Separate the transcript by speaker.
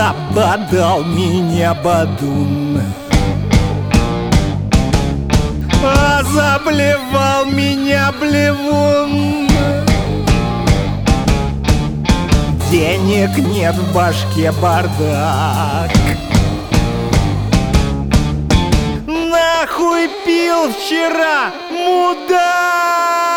Speaker 1: Забодал меня бадун, а заблевал меня блевун. Денег нет, в башке бардак. Нахуй пил вчера, мудак!